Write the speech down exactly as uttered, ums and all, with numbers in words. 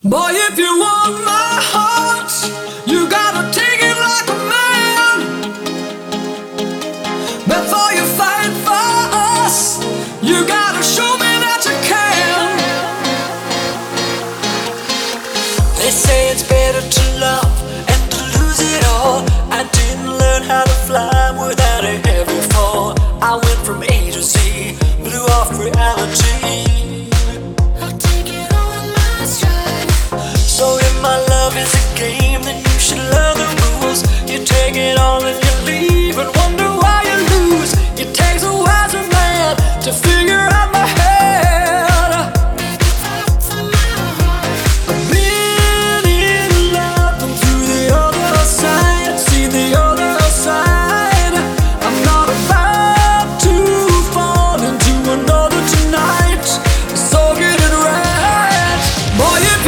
Boy, if you want my heart, you gotta take it like a man. Before you fight for us, you gotta show me that you can. They say it's better to love and to lose it all. I didn't learn how to fly without a heavy fall. I went from A to Z, blew off reality. So if my love is a game, then you should learn the rules. You take it on.